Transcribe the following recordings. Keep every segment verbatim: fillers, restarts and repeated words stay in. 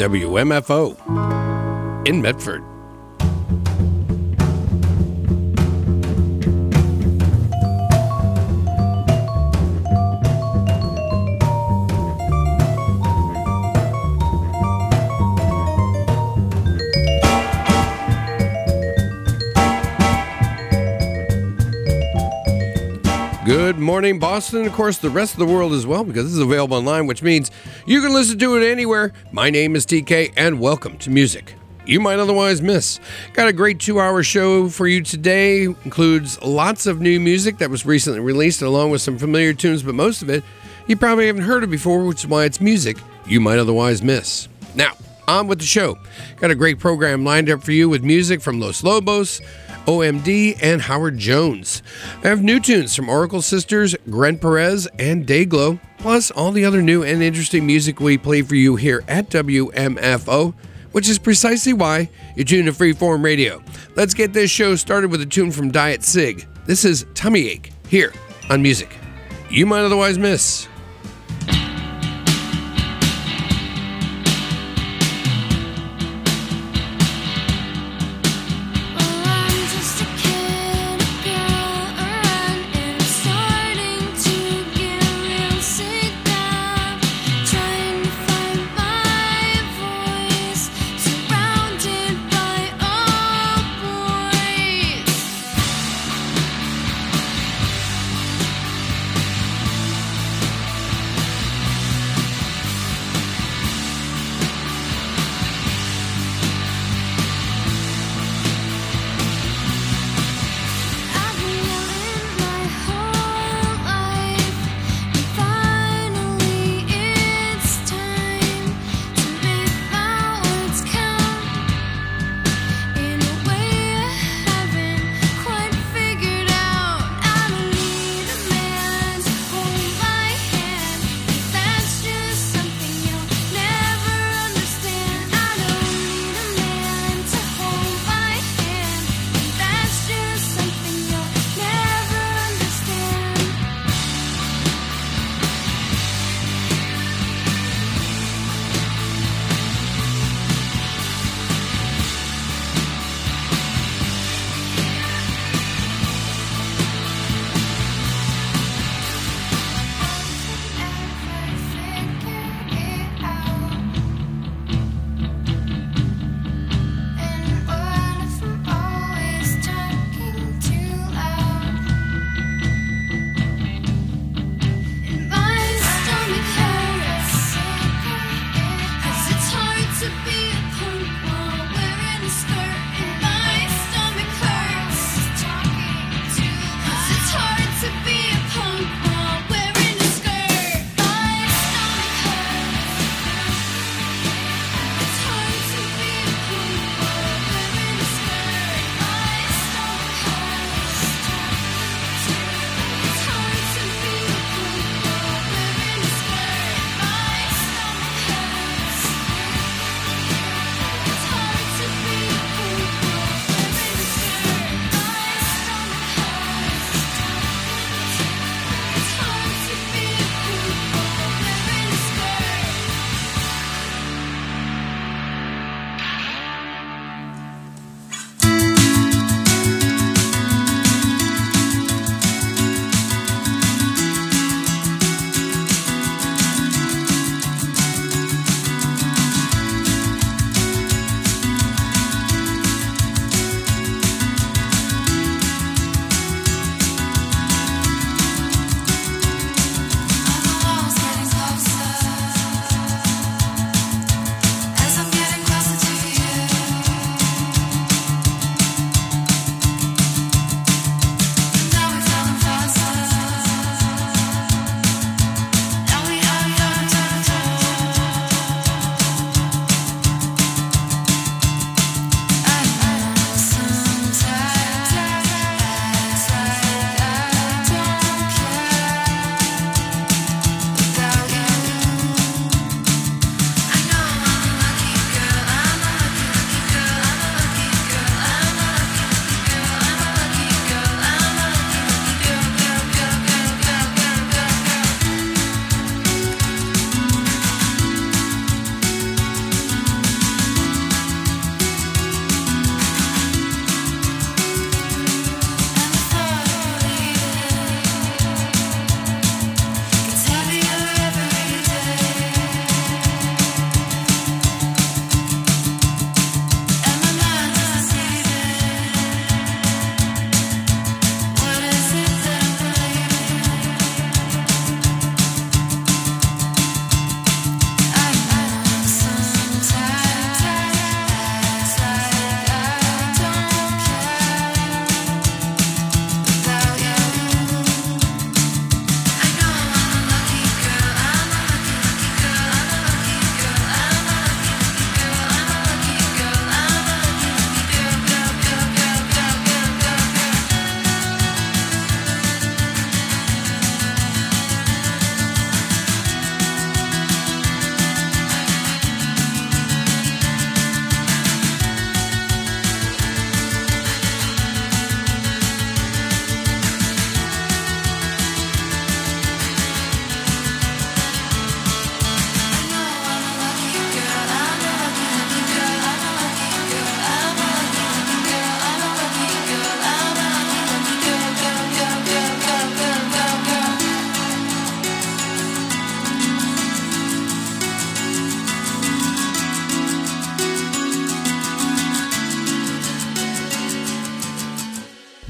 W M F O in Medford. Good morning, Boston, and of course the rest of the world as well, because this is available online, which means you can listen to it anywhere. My name is T K, and welcome to Music You Might Otherwise Miss. Got a great two-hour show for you today. Includes lots of new music that was recently released, along with some familiar tunes, but most of it you probably haven't heard of before, which is why it's music you might otherwise miss. Now, on with the show. Got a great program lined up for you with music from Los Lobos, O M D, and Howard Jones. I have new tunes from Oracle Sisters, Gren Perez, and Dayglow, plus all the other new and interesting music we play for you here at W M F O, which is precisely why you tune to Freeform Radio. Let's get this show started with a tune from Diet Sig. This is Tummy Ache, here on Music You Might Otherwise Miss. Boys.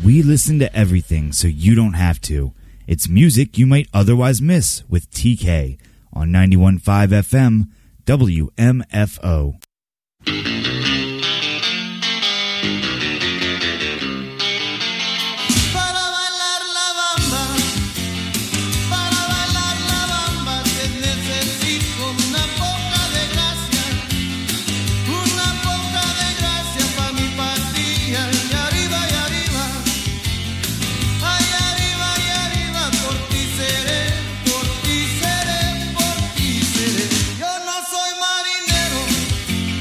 We listen to everything so you don't have to. It's music you might otherwise miss with T K on ninety-one point five F M W M F O. Yo no soy marinero,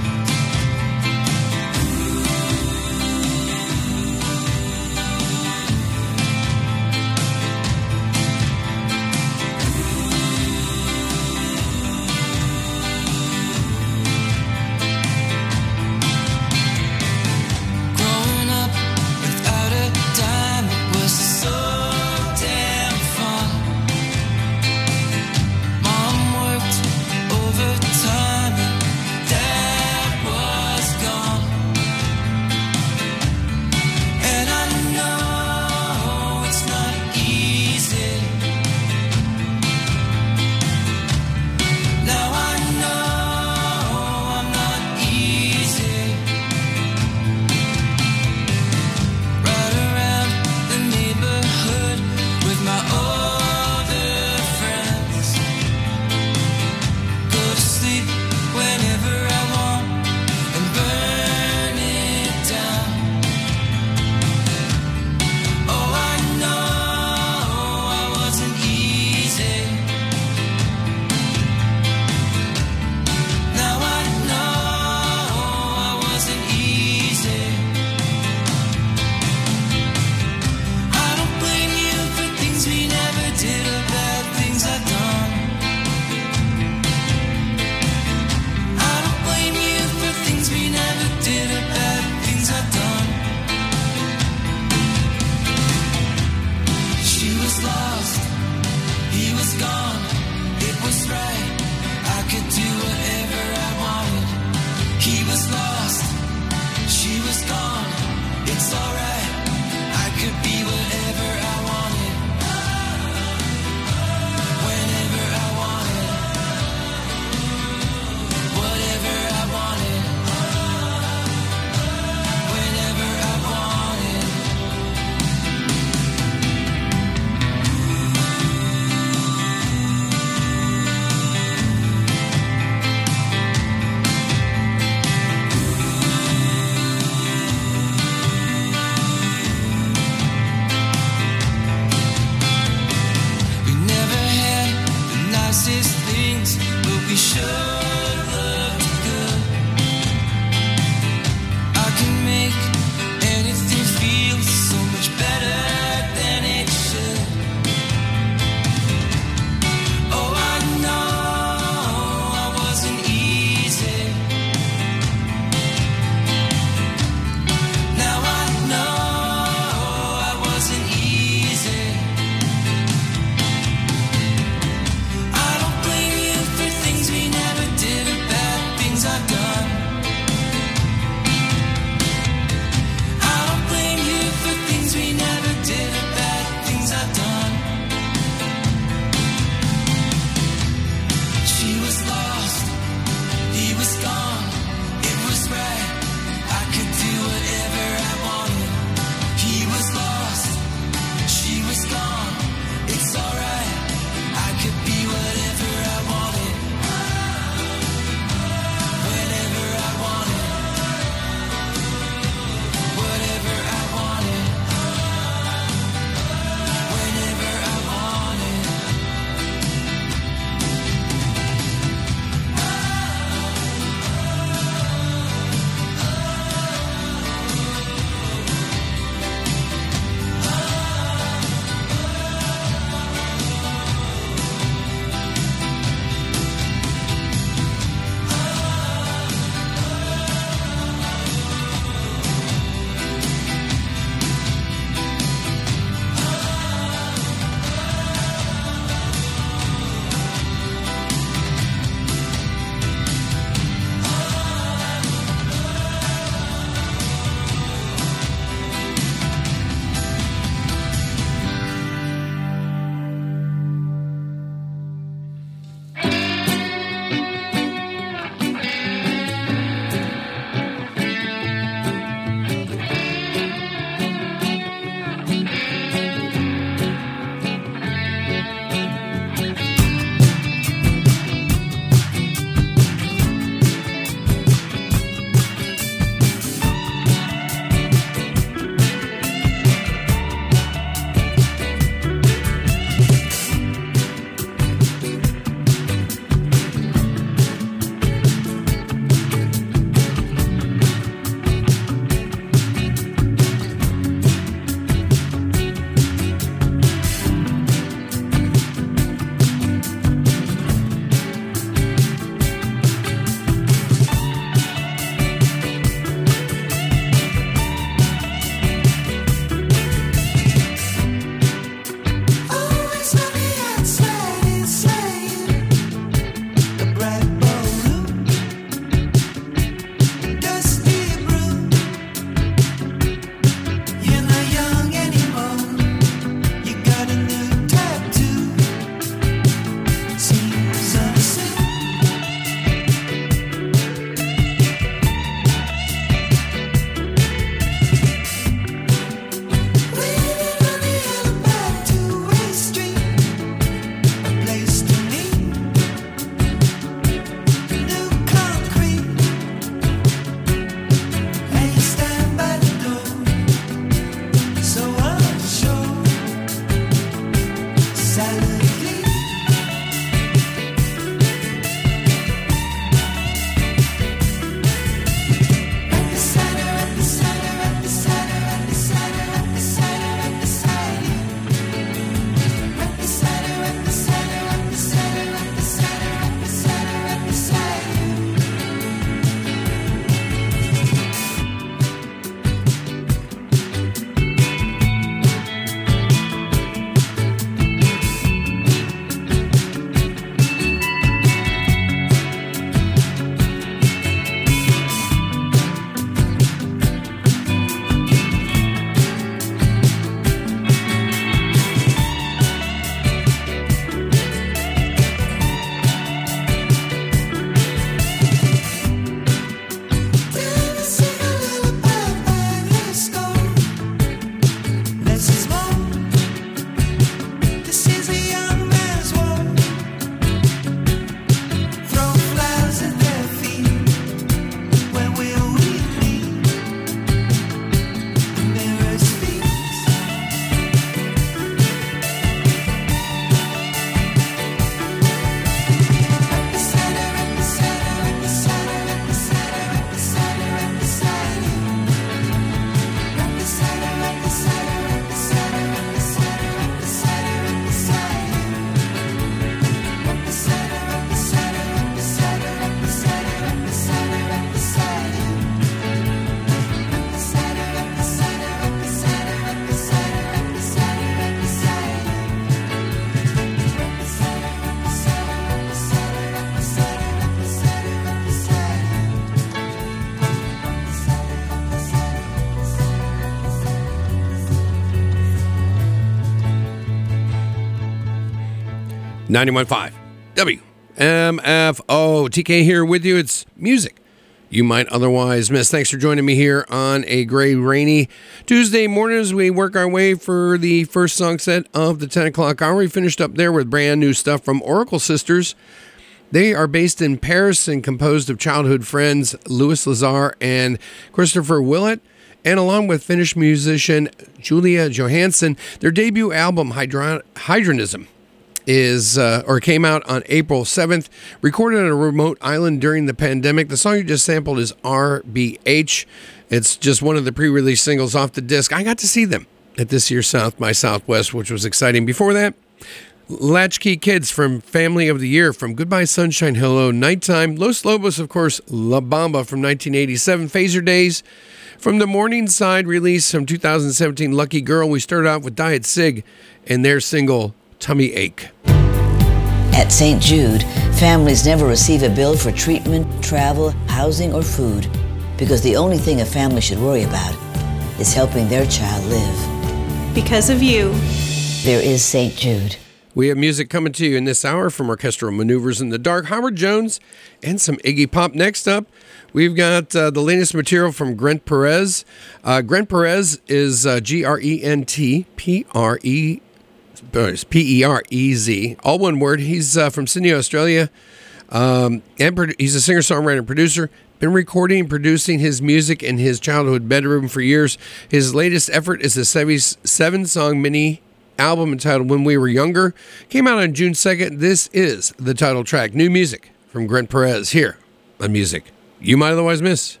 ninety-one point five W M F O. T K here with you. It's music you might otherwise miss. Thanks for joining me here on a gray, rainy Tuesday morning as we work our way for the first song set of the ten o'clock hour. We finished up there with brand new stuff from Oracle Sisters. They are based in Paris and composed of childhood friends Louis Lazar and Christopher Willett, and along with Finnish musician Julia Johansson. Their debut album, Hydron- Hydronism, is uh, or came out on April seventh, recorded on a remote island during the pandemic. The song you just sampled is R B H. It's just one of the pre-release singles off the disc. I got to see them at this year's South by Southwest, which was exciting. Before that, Latchkey Kids from Family of the Year, from Goodbye Sunshine, Hello Nighttime. Los Lobos, of course, La Bamba from nineteen eighty-seven. Phaser Days from the Morningside release from two thousand seventeen, Lucky Girl. We started out with Diet Sig and their single Tummy Ache. At Saint Jude, families never receive a bill for treatment, travel, housing, or food because the only thing a family should worry about is helping their child live. Because of you, there is Saint Jude. We have music coming to you in this hour from Orchestral Maneuvers in the Dark, Howard Jones, and some Iggy Pop. Next up, we've got uh, the latest material from Grent Perez. Uh, Grent Perez is uh, G R E N T P R E P E R E Z, all one word. He's uh, from Sydney, Australia, um, and pro- he's a singer-songwriter and producer. Been recording and producing his music in his childhood bedroom for years. His latest effort is a seven-song mini album entitled When We Were Younger. Came out on June second. This is the title track. New music from Grent Perez here on Music You Might Otherwise Miss.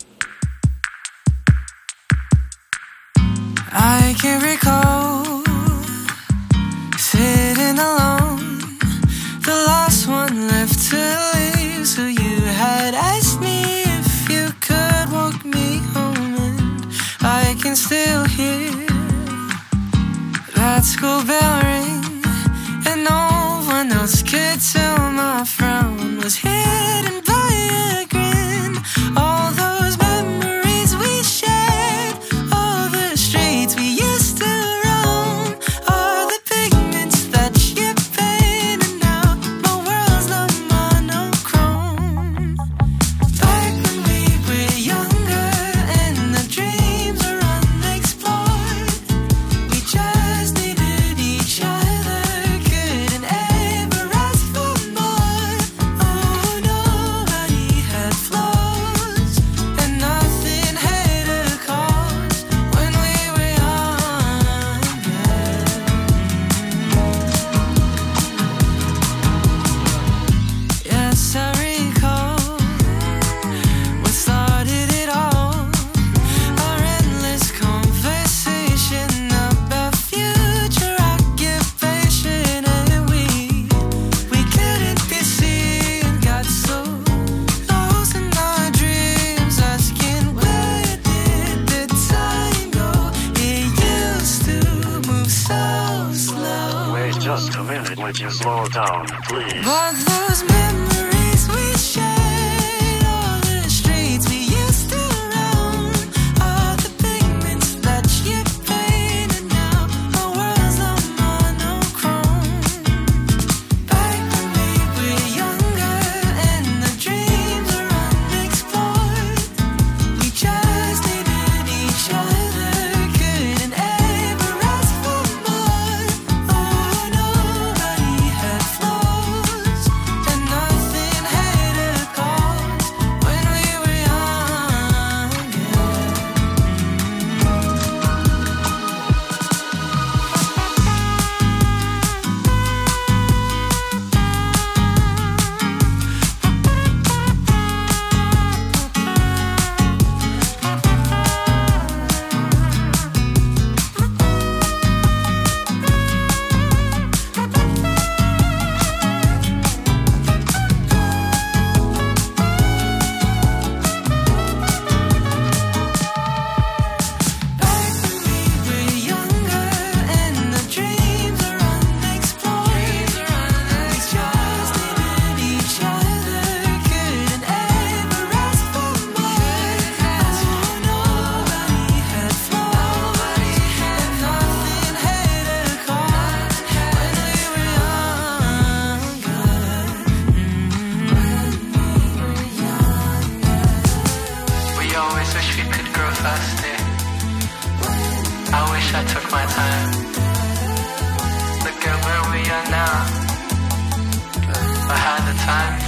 I can recall sitting alone, the last one left to leave. So you had asked me if you could walk me home, and I can still hear that school bell ring, and no one else could tell my frown was hidden by a grin. All those memories we shared, all the streets we used to roam, all the pigments that you painted. Now my world's not monochrome. Back when we were younger and the dreams were unexplored, we just needed each other, couldn't ever ask for more. Oh, nobody had flaws and nothing had a cause when we were younger. Yes, I recall what started it all, our endless conversation about future occupation, and we we couldn't be seen, got so lost in our dreams, asking where did the time go? It used to move so slow. Wait just a minute, would you slow down, please? But those memories we shared, all the streets we used to roam, all the pigments that you painted. Now my world's not monochrome. Back when we were younger and the dreams were unexplored, we just needed each other, couldn't ever ask for more. Oh, nobody had flaws and nothing had a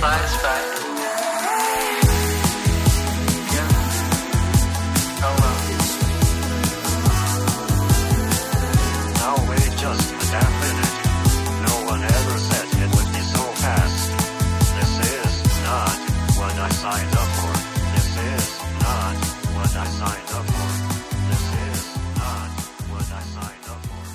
satisfied. Yeah. Oh well. Now wait just a damn minute. No one ever said it would be so fast. This is not what I signed up for. This is not what I signed up for. This is not what I signed up for.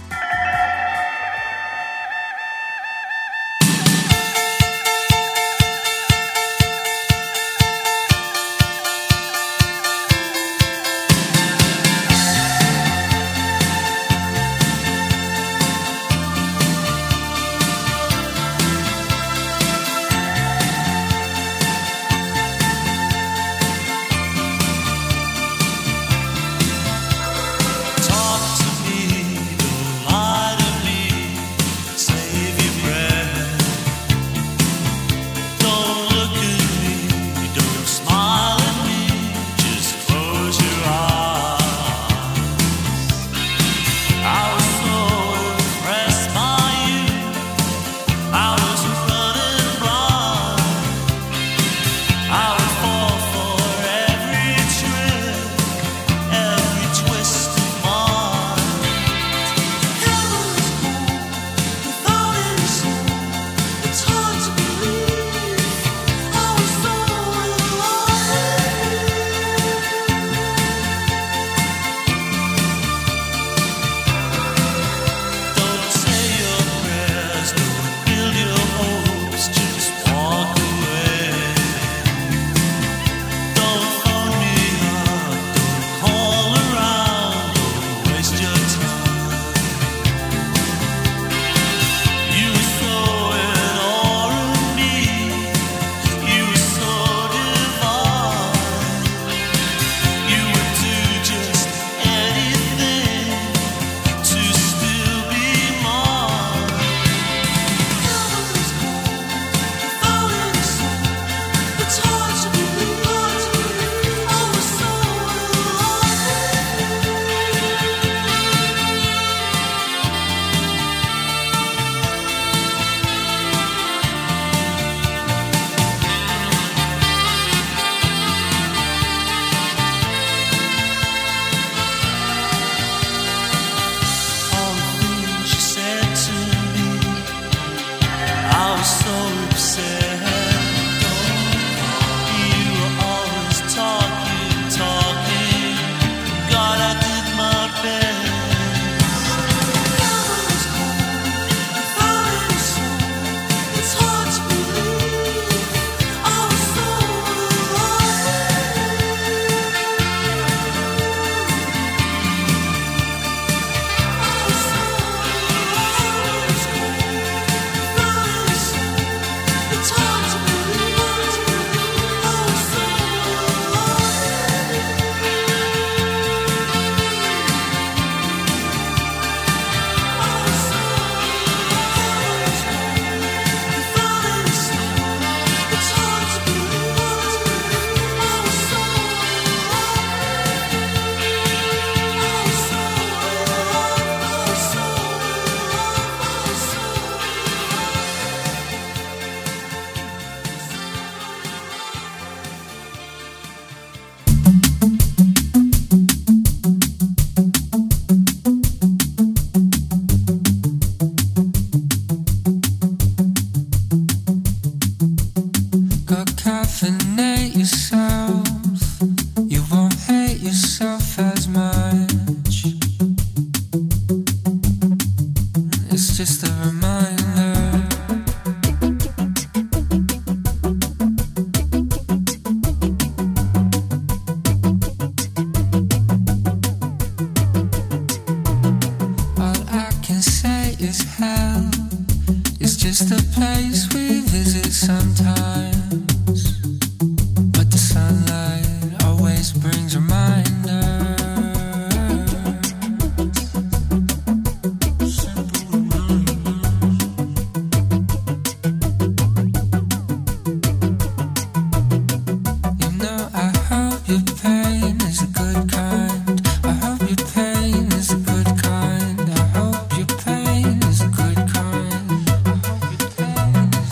Pain is a good kind.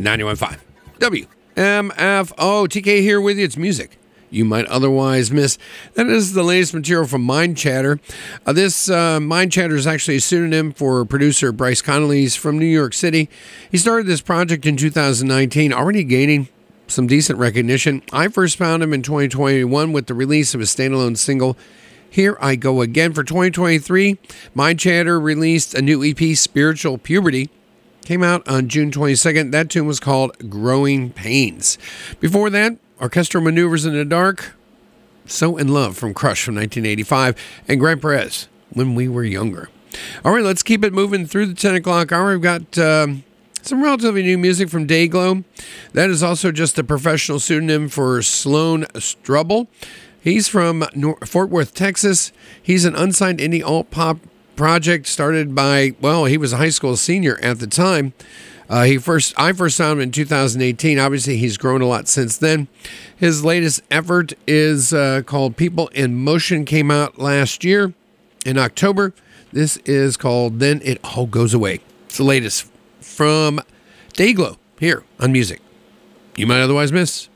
ninety-one point five W M F O. T K here with you. It's music you might otherwise miss. That is the latest material from Mind Chatter. Uh, this uh, Mind Chatter is actually a pseudonym for producer Bryce Connolly. He's from New York City. He started this project in two thousand nineteen, already gaining some decent recognition. I first found him in twenty twenty-one with the release of his standalone single, Here I Go Again. For twenty twenty-three, Mind Chatter released a new E P, Spiritual Puberty. Came out on June twenty-second. That tune was called Growing Pains. Before that, Orchestral Maneuvers in the Dark, So in Love from Crush from nineteen eighty-five, and Grant Perez, When We Were Younger. All right, let's keep it moving through the ten o'clock hour. We've got um, some relatively new music from Dayglow. That is also just a professional pseudonym for Sloan Strubble. He's from Nor- Fort Worth, Texas. He's an unsigned indie alt-pop project started by, well, he was a high school senior at the time. Uh, he first, I first saw him in two thousand eighteen. Obviously, he's grown a lot since then. His latest effort is uh, called People in Motion. Came out last year in October. This is called Then It All Goes Away. It's the latest from Dayglow here on Music You Might Otherwise Miss.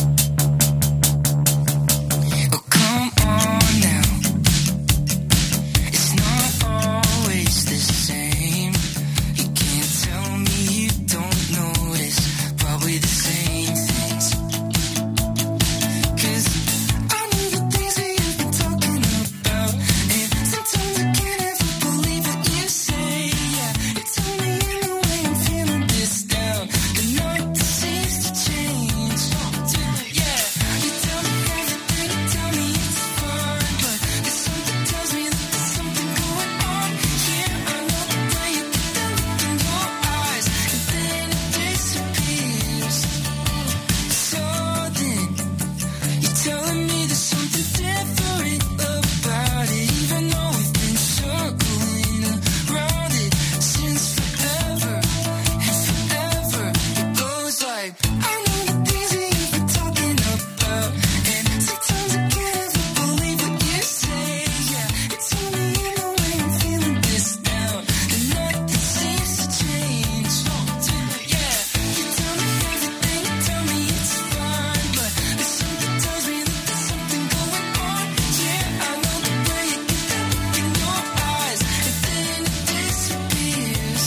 Oh, come on now. It's not always the same. You can't tell me you don't notice probably the same things. 'Cause I know the things that you've been talking about, and sometimes I can't ever believe what you say. Yeah, it's only in the way I'm feeling this down, and nothing seems to change. Yeah, you tell me everything, you tell me it's fine, but there's something tells me that there's something going on here. I know the way you get that look in your eyes, and then it disappears. So then you're telling me there's something different about it, even though we've been circling around it since forever and forever. It goes like, I know the things that you've been talking about, and sometimes I can't ever believe what you say. Yeah, it's only in the way I'm feeling this down, and nothing seems to change. Yeah, you tell me everything, you tell me it's fine, but there's something tells me that there's something going on. Yeah, I know the way you get that look in your eyes, and then it disappears.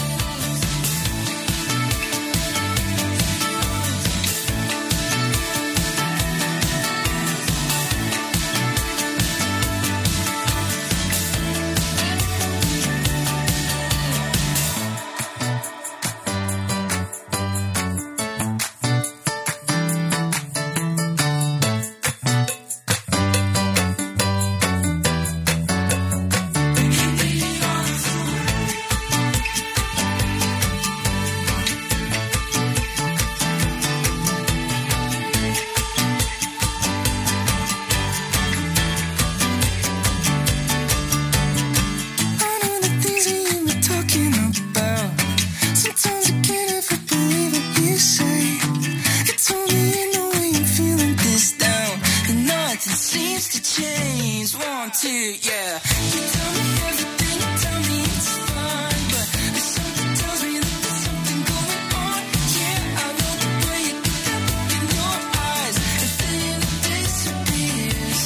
I know the things that you've been talking about. Sometimes I can't ever believe what you say. It's only in the way I'm feeling this down, and nothing seems to change. One, two, yeah. You tell me everything, you tell me it's fine, but there's something tells me that there's something going on. Yeah, I know the way you get that look in your eyes, and then it disappears.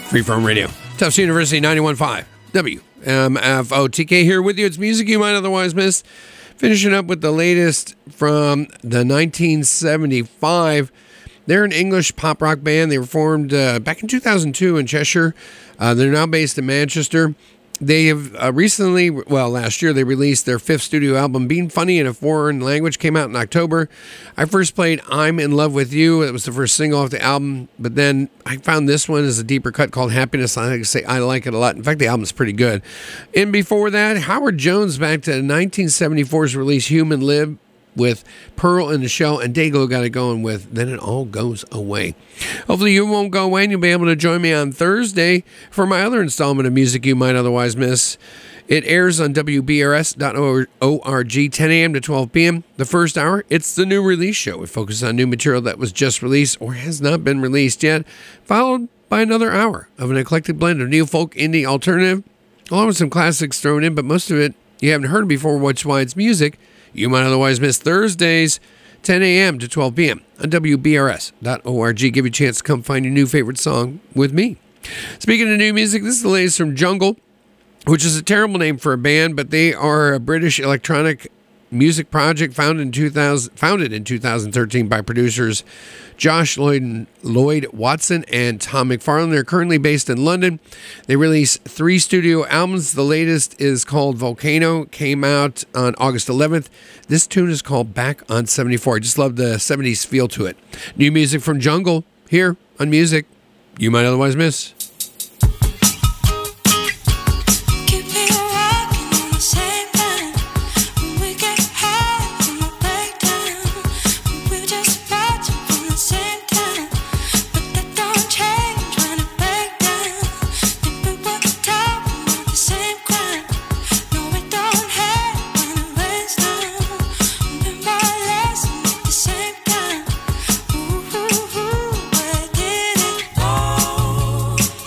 Freeform Radio. Tufts University ninety-one point five. W M F O. T K here with you. It's music you might otherwise miss. Finishing up with the latest from the nineteen seventy-five. They're an English pop rock band. They were formed uh, back in two thousand two in Cheshire. Uh, they're now based in Manchester. They have uh, recently, well, last year, they released their fifth studio album, Being Funny in a Foreign Language, came out in October. I first played I'm in Love with You. It was the first single off the album, but then I found this one as a deeper cut called Happiness. I like to say I like it a lot. In fact, the album's pretty good. And before that, Howard Jones back to nineteen seventy-four's release, Human Lib, with Pearl in the Shell, and Dago got it going with Then It All Goes Away. Hopefully you won't go away and you'll be able to join me on Thursday for my other installment of music you might otherwise miss. It airs on W B R S dot org, ten a.m. to twelve p.m. The first hour, it's the new release show. It focuses on new material that was just released or has not been released yet, followed by another hour of an eclectic blend of new folk, indie, alternative, along with some classics thrown in, but most of it you haven't heard before, which is why it's music you might otherwise miss. Thursdays, ten a.m. to twelve p.m. on W B R S dot org. Give you a chance to come find your new favorite song with me. Speaking of new music, this is the latest from Jungle, which is a terrible name for a band, but they are a British electronic music project founded in two thousand, founded in two thousand thirteen by producers Josh Lloyd, Lloyd Watson and Tom McFarlane. They're currently based in London. They released three studio albums. The latest is called Volcano, came out on August eleventh. This tune is called Back on seventy-four. I just love the seventies feel to it. New music from Jungle here on Music You Might Otherwise Miss. Ooh, ooh, ooh, where did it go?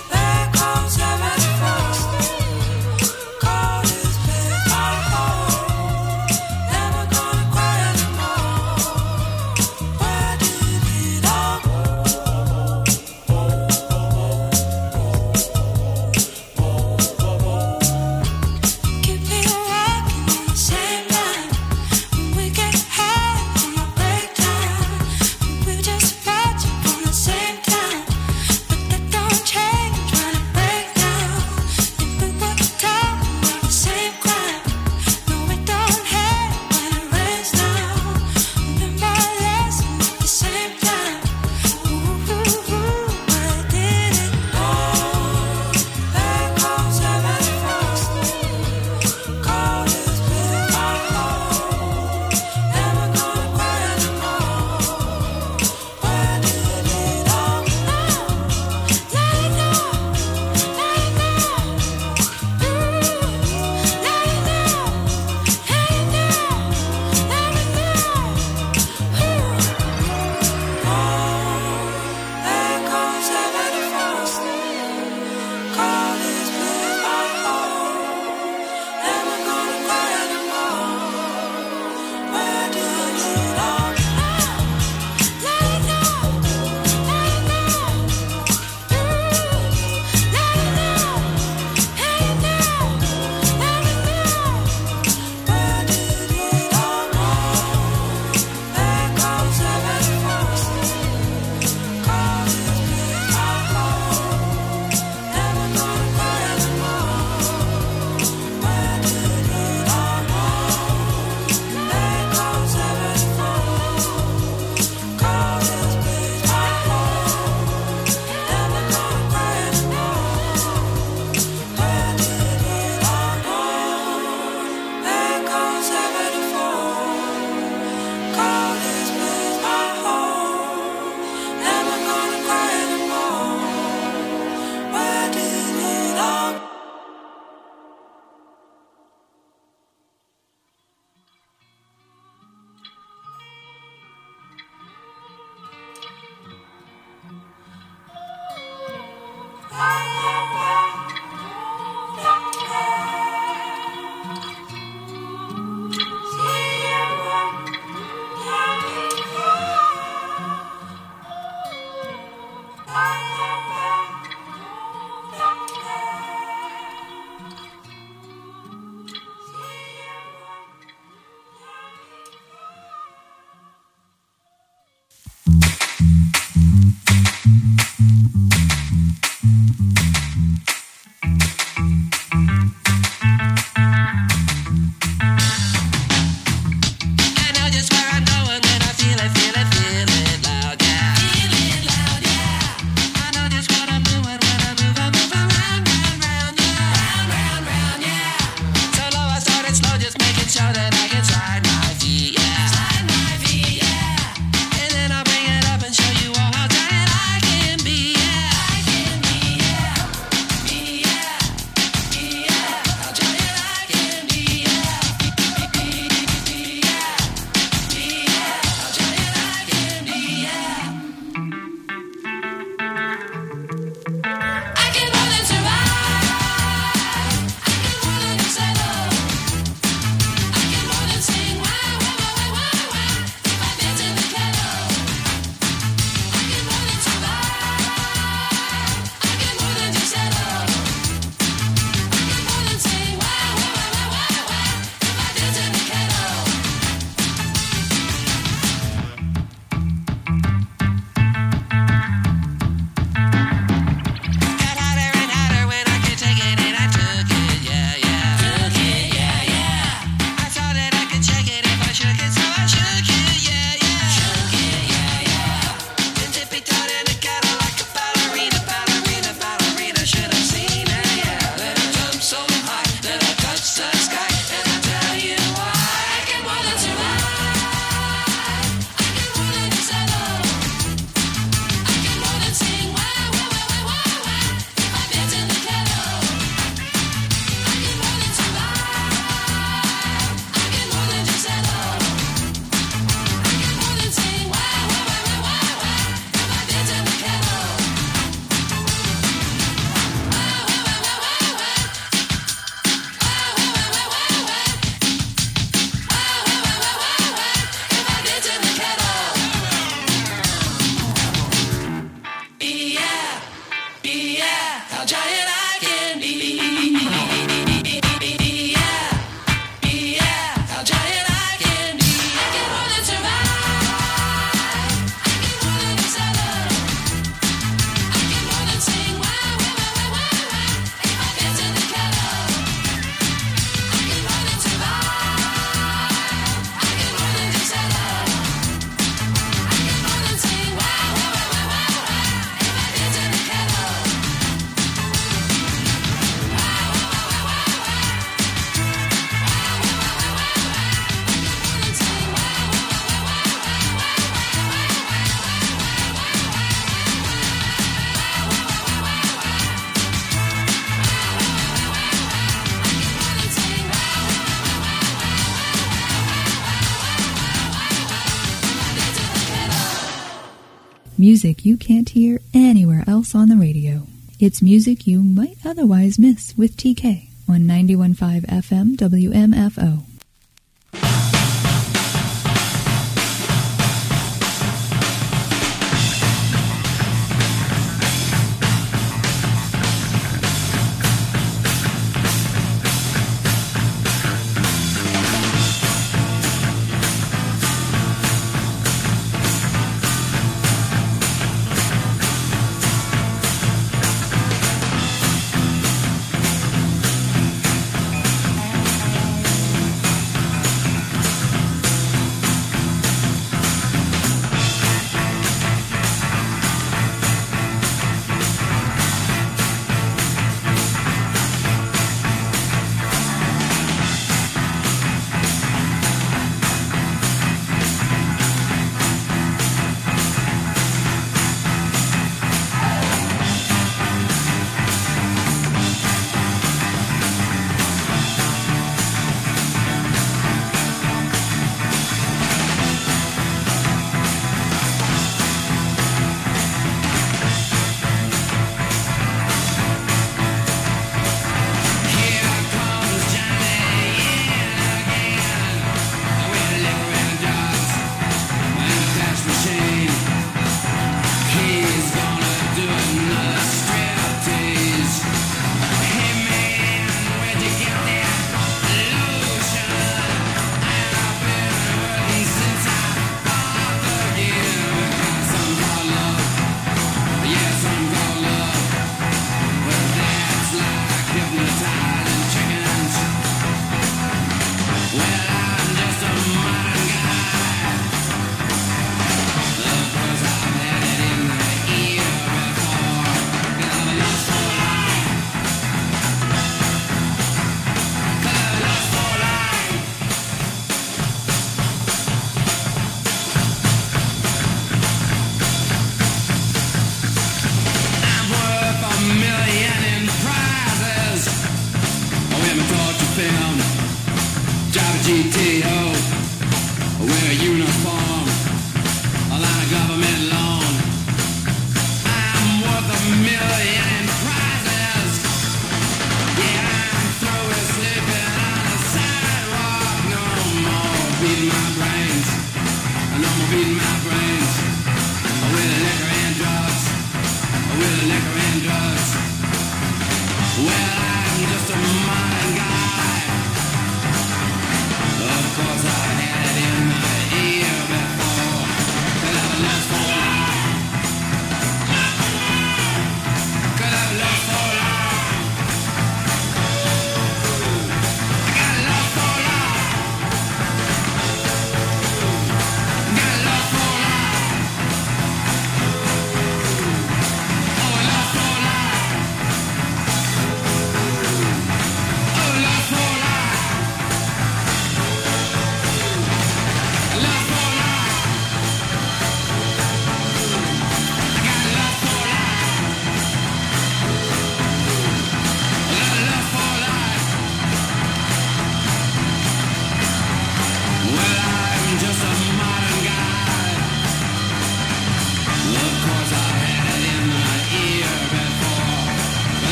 Music you can't hear anywhere else on the radio. It's music you might otherwise miss with T K on ninety-one point five F M W M F O.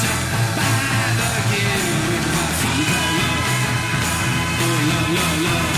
Love, love.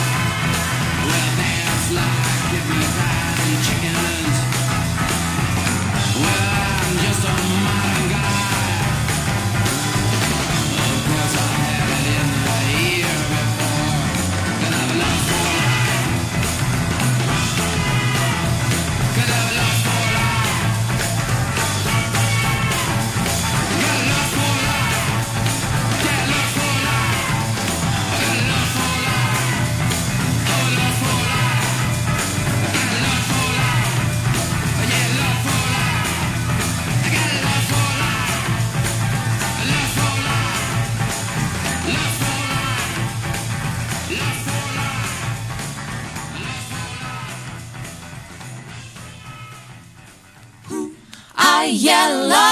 get lost.